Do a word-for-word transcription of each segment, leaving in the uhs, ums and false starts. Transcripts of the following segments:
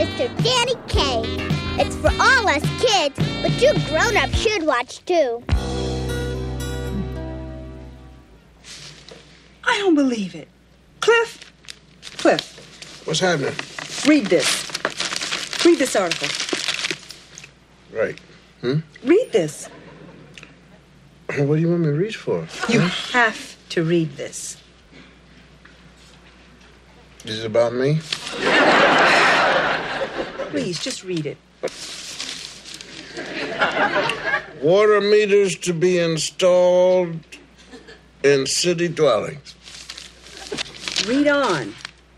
Mister Danny Kaye. It's for all us kids, but you grown-ups should watch too. I don't believe it. Cliff? Cliff. What's happening? Read this. Read this article. Right. Hmm? Read this. What do you want me to read for? You huh? have to read this. Is it about me? Please, just read it. Water meters to be installed in city dwellings. Read on.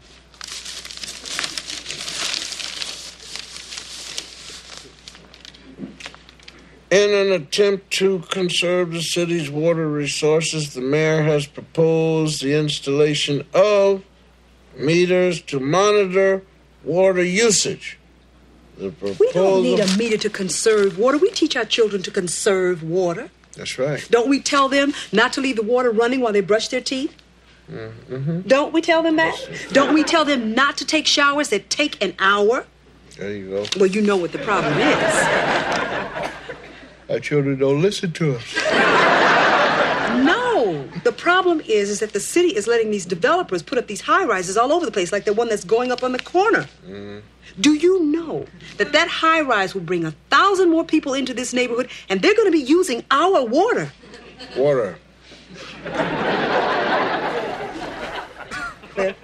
In an attempt to conserve the city's water resources, the mayor has proposed the installation of meters to monitor water usage. The proposal... We don't need a meter to conserve water. We teach our children to conserve water. That's right. Don't we tell them not to leave the water running while they brush their teeth? Mm-hmm. Don't we tell them that? Don't we tell them not to take showers that take an hour? There you go. Well, you know what the problem is. Our children don't listen to us. No. The problem is, is that the city is letting these developers put up these high-rises all over the place, like the one that's going up on the corner. Mm. Do you know that that high-rise will bring a thousand more people into this neighborhood, and they're going to be using our water? Water. Cliff,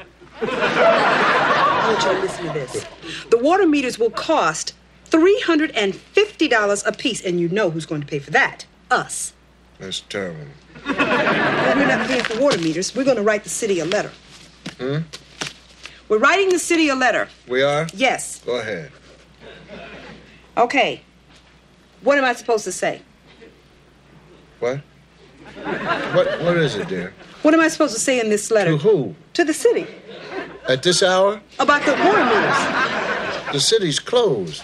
I want you to listen to this. The water meters will cost three hundred fifty dollars a piece, and you know who's going to pay for that. Us. That's terrible. Well, we're not paying for water meters. We're going to write the city a letter. Hmm? We're writing the city a letter. We are? Yes. Go ahead. Okay. What am I supposed to say? What? What? What is it, dear? What am I supposed to say in this letter? To who? To the city. At this hour? About the water meters. The city's closed.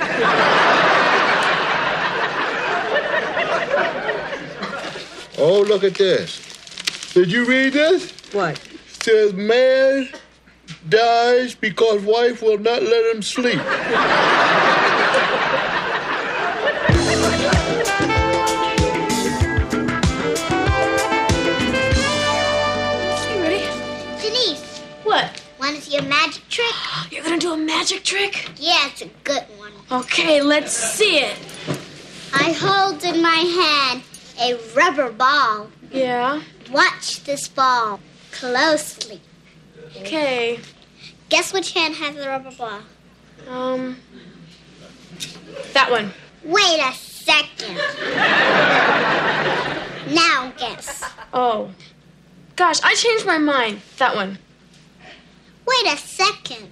Oh, look at this. Did you read this? What? It says, man dies because wife will not let him sleep. Hey, Rudy. Denise. What? Want to see a magic trick? You're gonna do a magic trick? Yeah, it's a good one. Okay, let's see it. I hold in my hand a rubber ball. Yeah? Watch this ball closely. Okay. Guess which hand has the rubber ball? Um... That one. Wait a second. Now guess. Oh. Gosh, I changed my mind. That one. Wait a second.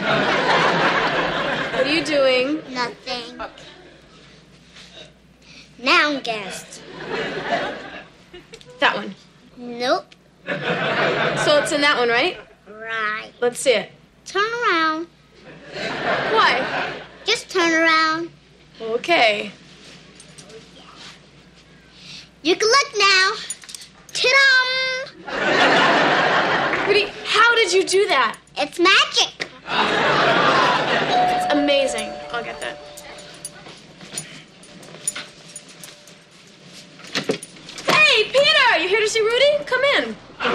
What are you doing? Nothing. Now guess. That one. Nope. So it's in that one, right? Right. Let's see it. Turn around. Why? Just turn around. Okay. You can look now. Ta-da! Rudy, how did you do that? It's magic. It's amazing. I'll get that. Hey, Peter! You here to see Rudy? Come in.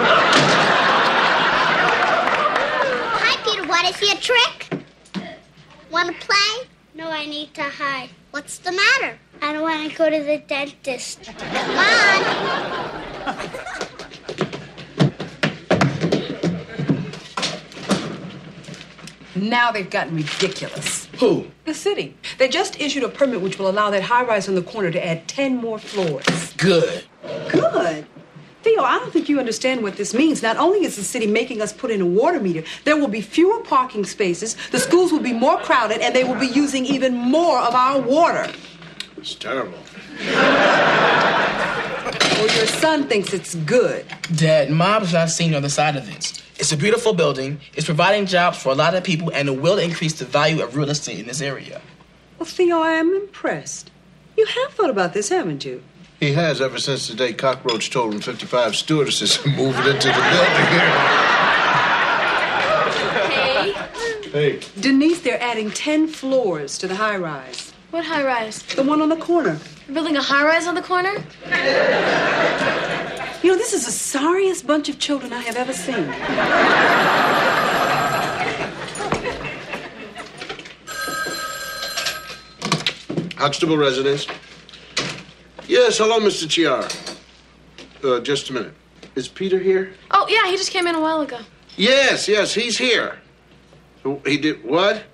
Hi, Peter. Want to see a trick? Want to play? No, I need to hide. What's the matter? I don't want to go to the dentist. Come on. Now they've gotten ridiculous. Who? The city. They just issued a permit which will allow that high-rise on the corner to add ten more floors. Good. Good? Theo, I don't think you understand what this means. Not only is the city making us put in a water meter, there will be fewer parking spaces, the schools will be more crowded, and they will be using even more of our water. It's terrible. Well, your son thinks it's good. Dad, Mom's not seeing the other side of it. It's a beautiful building, it's providing jobs for a lot of people, and it will increase the value of real estate in this area. Well, Theo, I am impressed. You have thought about this, haven't you? He has ever since the day Cockroach told him fifty-five stewardesses moved into the building here. Hey, Hey. Denise, they're adding ten floors to the high-rise. What high rise? The one on the corner. You're building a high rise on the corner? You know, this is the sorriest bunch of children I have ever seen. Huxtable residence. Yes, hello, Mister Chiara. Uh, just a minute. Is Peter here? Oh, yeah, he just came in a while ago. Yes, yes, he's here. He did what?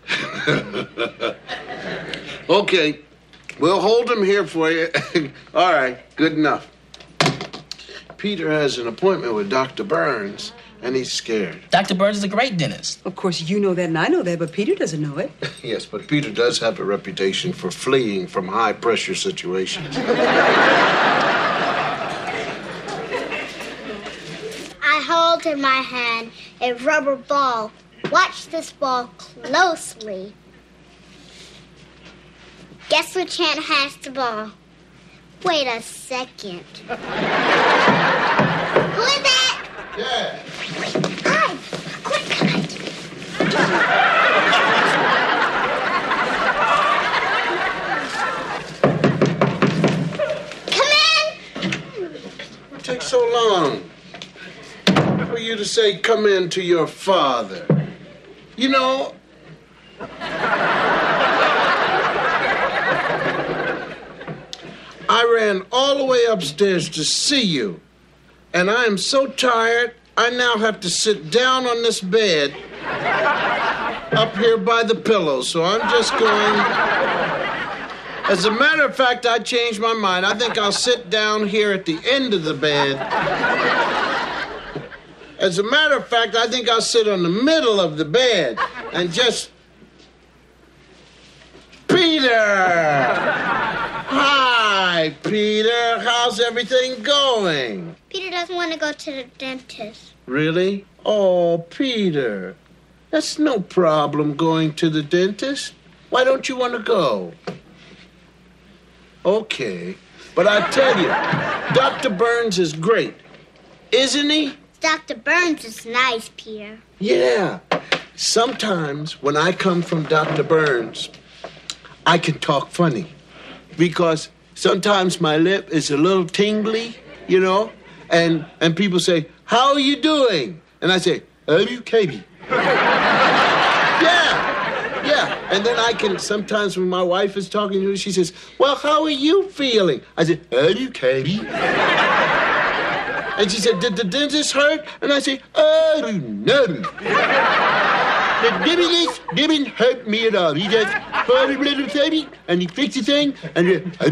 Okay, we'll hold him here for you. All right, good enough. Peter has an appointment with Doctor Burns, and he's scared. Doctor Burns is a great dentist. Of course, you know that and I know that, but Peter doesn't know it. Yes, but Peter does have a reputation for fleeing from high-pressure situations. I hold in my hand a rubber ball. Watch this ball closely. Guess which hand has the ball? Wait a second. Who is that? Yeah. Hi. Quick, Come in. What takes so long for you to say, come in to your father? You know, I ran all the way upstairs to see you, and I am so tired, I now have to sit down on this bed up here by the pillow, so I'm just going... As a matter of fact, I changed my mind. I think I'll sit down here at the end of the bed. As a matter of fact, I think I'll sit on the middle of the bed and just... Peter! Hi, Peter. How's everything going? Peter doesn't want to go to the dentist. Really? Oh, Peter. That's no problem going to the dentist. Why don't you want to go? Okay. But I tell you, Doctor Burns is great. Isn't he? Doctor Burns is nice, Peter. Yeah. Sometimes when I come from Doctor Burns, I can talk funny. Because sometimes my lip is a little tingly, you know? And and people say, how are you doing? And I say, okay. Yeah. Yeah. And then I can, sometimes when my wife is talking to me, she says, well, how are you feeling? I say, okay. And she said, did the dentist hurt? And I say, oh, no. The dentist didn't hurt me at all. He just put a little baby, and he fixed the thing, and, it, and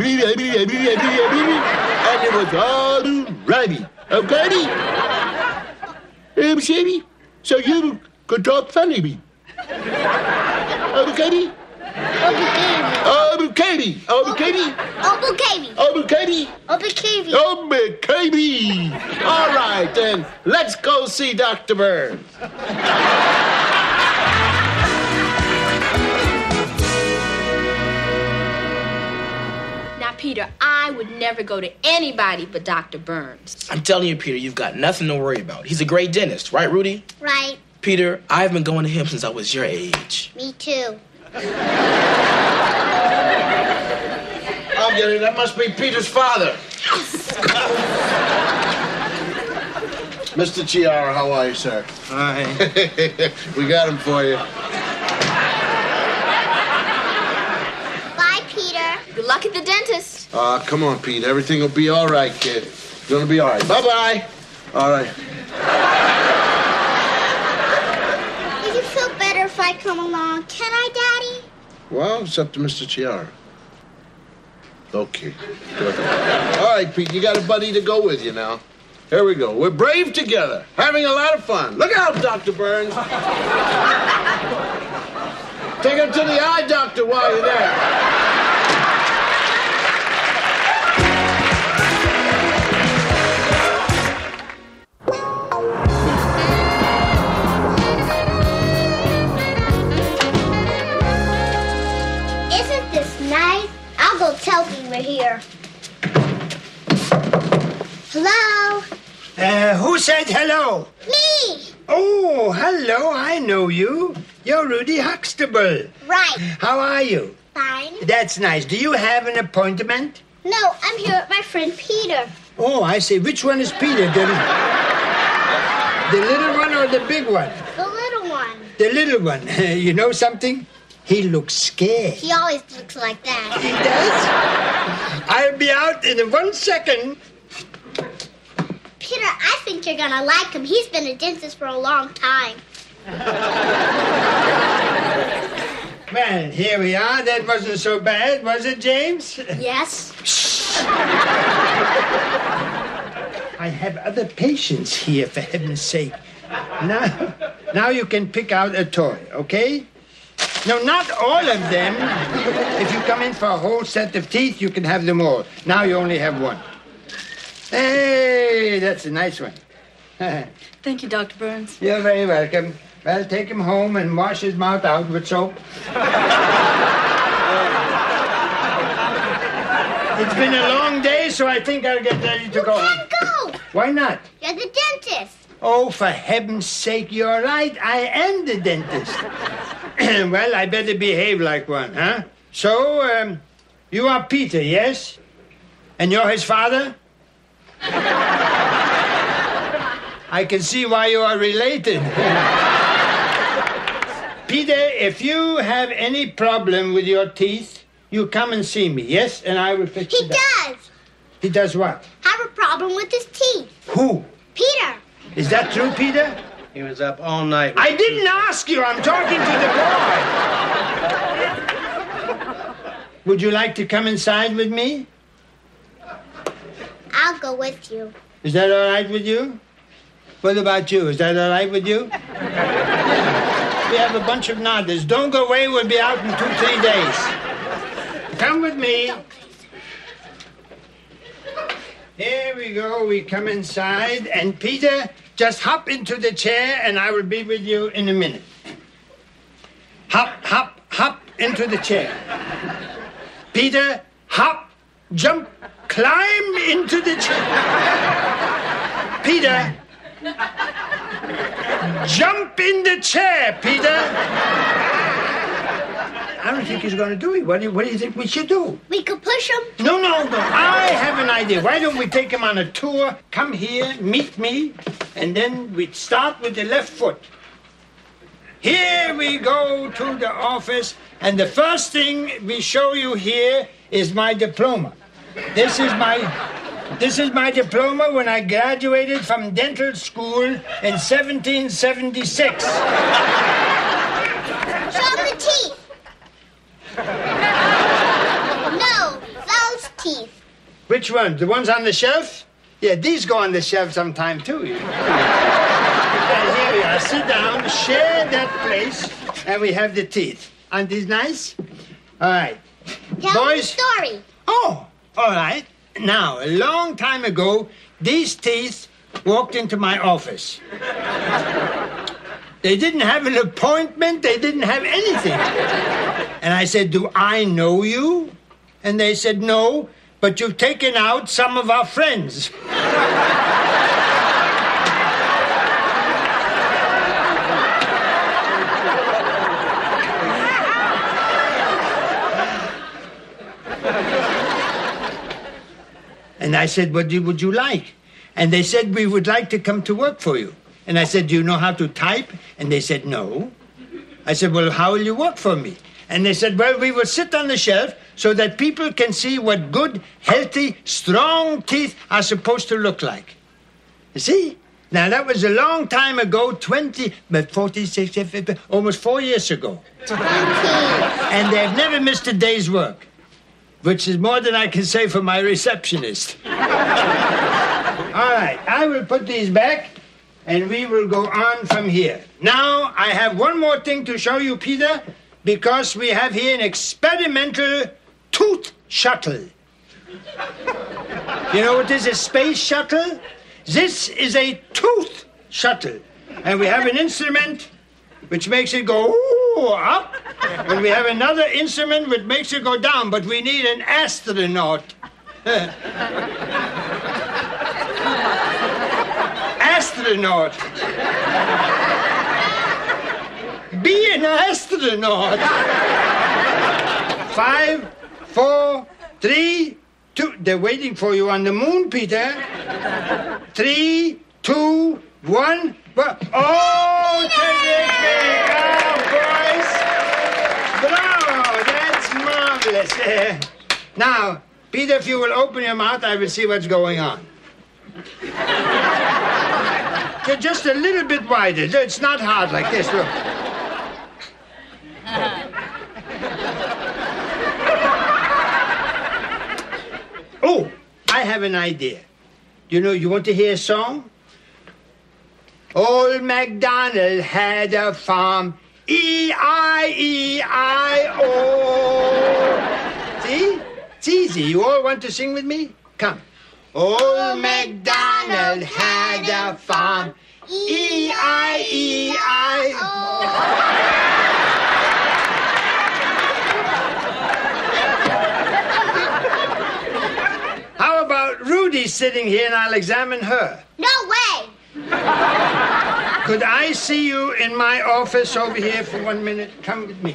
it was all righty. Okay? Um, Sammy, so you could talk funny me. Okay? Oh, Katie! Oh, Katie! Uncle Katie. Oh, Katie! Uncle Katie. Oh, Katie! All right, then, let's go see Doctor Burns. Now, Peter, I would never go to anybody but Doctor Burns. I'm telling you, Peter, you've got nothing to worry about. He's a great dentist, right, Rudy? Right. Peter, I've been going to him since I was your age. Me too. I'll get it. That must be Peter's father. Mister Chiara, how are you, sir? Hi. We got him for you. Bye, Peter. Good luck at the dentist. Ah, uh, come on, Pete. Everything will be all right, kid. It's gonna be all right. Bye-bye. All right. Do you feel better if I come along? Can I, Daddy? Well, it's up to Mister Chiara. Okay. Good. All right, Pete, you got a buddy to go with you now. Here we go. We're brave together, having a lot of fun. Look out, Doctor Burns. Take him to the eye doctor while you're there. Isn't this nice? I'll go tell them we're here. Hello? Uh, who said hello? Me! Oh, hello, I know you. You're Rudy Huxtable. Right. How are you? Fine. That's nice. Do you have an appointment? No, I'm here with my friend Peter. Oh, I see. Which one is Peter? The, the little one or the big one? The little one. The little one. You know something? He looks scared. He always looks like that. He does? I'll be out in one second. Peter, I think you're gonna like him. He's been a dentist for a long time. Well, here we are. That wasn't so bad, was it, James? Yes. I have other patients here, for heaven's sake. Now, now you can pick out a toy, okay? No, not all of them. If you come in for a whole set of teeth, you can have them all. Now you only have one. Hey, that's a nice one. Thank you, Doctor Burns. You're very welcome. Well, take him home and wash his mouth out with soap. It's been a long day, so I think I'll get ready to You go. can't go. Why not? You're the dentist. Oh, for heaven's sake, you're right. I am the dentist. Well, I better behave like one, huh? So, um, you are Peter, yes? And you're his father? I can see why you are related. Peter, if you have any problem with your teeth, you come and see me, yes? And I will fix He it up. does. He does what? Have a problem with his teeth. Who? Peter. Is that true, Peter? He was up all night. I didn't ask you. I'm talking to the boy. Would you like to come inside with me? I'll go with you. Is that all right with you? What about you? Is that all right with you? We have a bunch of nodders. Don't go away. We'll be out in two, three days. Come with me. Here we go. We come inside. And Peter, just hop into the chair and I will be with you in a minute. Hop, hop, hop into the chair. Peter, hop, jump, climb into the chair. Peter, jump in the chair, Peter. I don't think he's going to do it. What do, you, what do you think we should do? We could push him. No, no, no. I have an idea. Why don't we take him on a tour? Come here, meet me, and then we start with the left foot. Here we go to the office, and the first thing we show you here is my diploma. This is my this is my diploma when I graduated from dental school in seventeen seventy-six. Show him the teeth. No, those teeth. Which ones? The ones on the shelf? Yeah, these go on the shelf sometime too. You know. And here we are. Sit down, share that place, and we have the teeth. Aren't these nice? All right. Tell Boys. me the story. Oh, all right. Now, a long time ago, these teeth walked into my office. They didn't have an appointment. They didn't have anything. And I said, do I know you? And they said, no, but you've taken out some of our friends. And I said, what do, would you like? And they said, we would like to come to work for you. And I said, do you know how to type? And they said, no. I said, well, how will you work for me? And they said, well, we will sit on the shelf so that people can see what good, healthy, strong teeth are supposed to look like. You see? Now, that was a long time ago, twenty, but forty, sixty, fifty, almost four years ago. And they've never missed a day's work, which is more than I can say for my receptionist. All right, I will put these back, and we will go on from here. Now, I have one more thing to show you, Peter, because we have here an experimental tooth shuttle. You know what is a space shuttle? This is a tooth shuttle. And we have an instrument which makes it go ooh, up, and we have another instrument which makes it go down, but we need an astronaut. Astronaut. Be an astronaut. Five, four, three, two. They're waiting for you on the moon, Peter. Three, two, one. Oh, terrific! Oh, boys! Bravo! That's marvelous. Uh, now, Peter, if you will open your mouth, I will see what's going on. Just a little bit wider. It's not hard like this. Look. Oh, I have an idea. You know, you want to hear a song? Old MacDonald had a farm, E I E I O. See? It's easy. You all want to sing with me? Come. Old MacDonald had a farm, E I E I O. How about Rudy sitting here and I'll examine her? No way! Could I see you in my office over here for one minute? Come with me.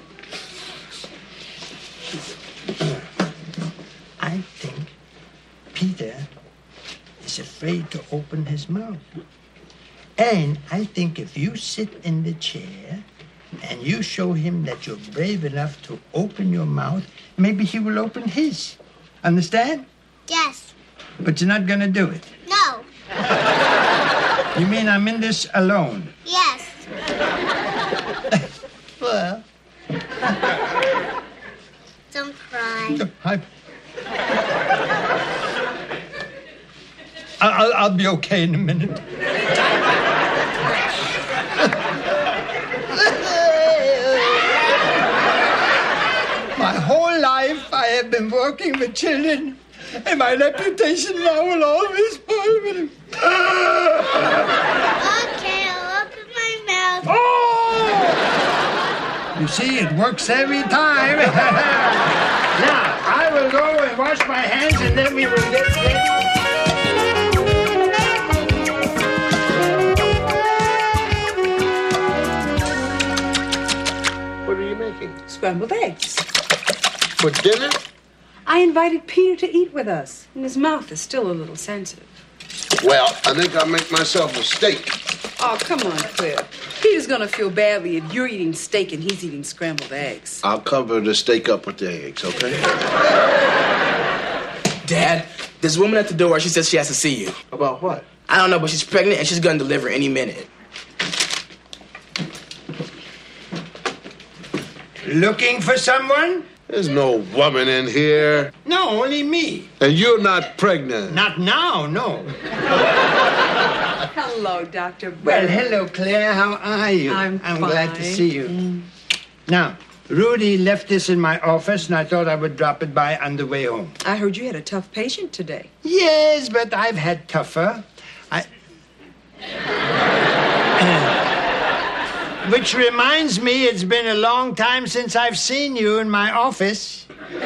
I think Peter is afraid to open his mouth. And I think if you sit in the chair and you show him that you're brave enough to open your mouth, maybe he will open his. Understand? Yes. But you're not going to do it. No. You mean I'm in this alone? Yes. Well. Don't cry. I... I'll, I'll be okay in a minute. My whole life I have been working with children, and my reputation now will always spoil me. Okay, I'll open my mouth. Oh! You see, it works every time. Now, I will go and wash my hands, and then we will get ready. What are you making? Scrambled eggs. For dinner? I invited Peter to eat with us, and his mouth is still a little sensitive. Well, I think I'll make myself a steak. Oh, come on, Cliff. Peter's gonna feel badly if you're eating steak and he's eating scrambled eggs. I'll cover the steak up with the eggs, okay? Dad, there's a woman at the door. She says she has to see you. About what? I don't know, but she's pregnant and she's gonna deliver any minute. Looking for someone? There's no woman in here. No, only me. And you're not pregnant. Not now, no. Hello, Doctor Burns. Well, hello, Claire. How are you? I'm I'm fine. glad to see you. Mm. Now, Rudy left this in my office, and I thought I would drop it by on the way home. I heard you had a tough patient today. Yes, but I've had tougher. I... Which reminds me, it's been a long time since I've seen you in my office.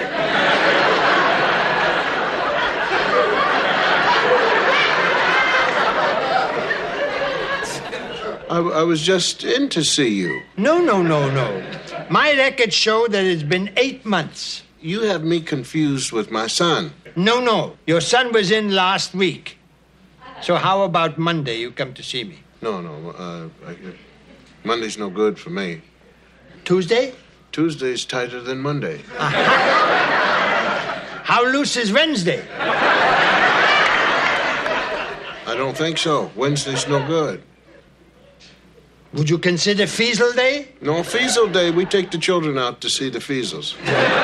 I, I was just in to see you. No, no, no, no. My records show that it's been eight months. You have me confused with my son. No, no. Your son was in last week. So how about Monday you come to see me? No, no. Uh, I, Monday's no good for me. Tuesday? Tuesday's tighter than Monday. How loose is Wednesday? I don't think so. Wednesday's no good. Would you consider Feasel Day? No, Feasel Day, we take the children out to see the Feasels.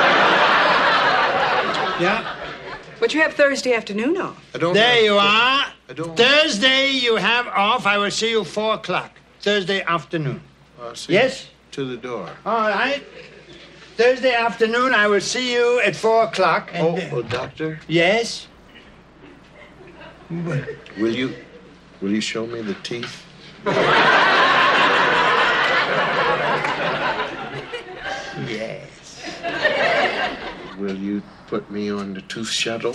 Yeah? But you have Thursday afternoon off. I don't There have, you are. I don't. Thursday you have off. I will see you four o'clock. Thursday afternoon. I'll see Yes? you to the door. All right. Thursday afternoon, I will see you at four o'clock. And, Oh, uh, oh, doctor, yes? will you, will you show me the teeth? Yes. Will you put me on the tooth shuttle?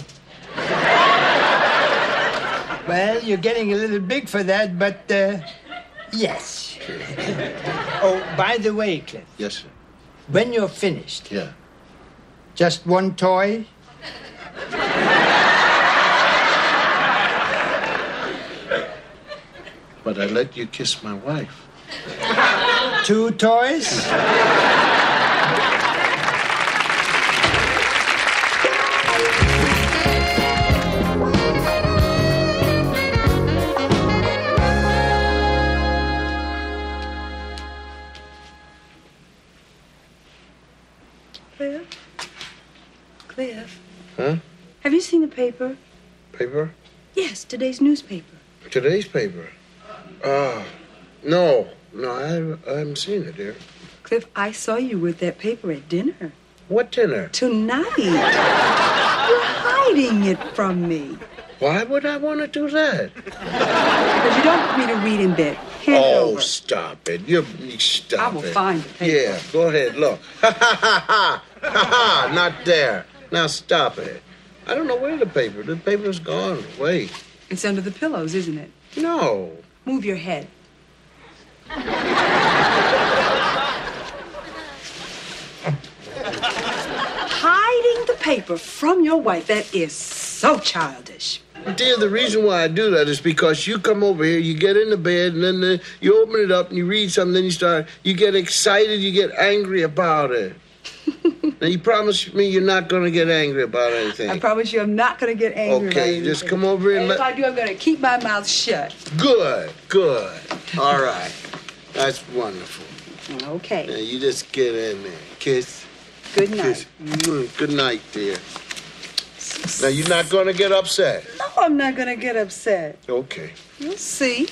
Well, you're getting a little big for that, but, uh, yes. Oh, by the way, Cliff, Yes, sir. when you're finished, Yeah. just one toy? But I let you kiss my wife. Two toys? Cliff? Cliff? Huh? Have you seen the paper? Paper? Yes, today's newspaper. Today's paper. Ah, no. No, I, I haven't seen it, dear. Cliff, I saw you with that paper at dinner. What dinner? Tonight. You're hiding it from me. Why would I want to do that? Because you don't want me to read in bed. Hand it Oh, over. stop it. You, you stop I will it. find the paper. Yeah, go ahead, look. Ha ha ha ha. Ha ha, not there. Now stop it. I don't know where the paper. The paper's gone. Wait. It's under the pillows, isn't it? No. Move your head. Hiding the paper from your wife, that is so childish. Dear, the reason why I do that is because you come over here, you get in the bed, and then uh, you open it up and you read something, then you start, you get excited, you get angry about it. Now, you promise me you're not going to get angry about anything. I promise you I'm not going to get angry. Okay, about just anything. come over here and And if let... I do, I'm going to keep my mouth shut. Good, good. All right. That's wonderful. Okay. Now, you just get in there. Kiss. Good night. Kiss. Mm, good night, dear. Now, you're not going to get upset. No, I'm not going to get upset. Okay. You'll see.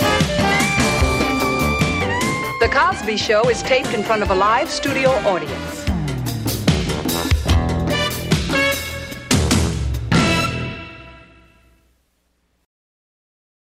The Cosby Show is taped in front of a live studio audience.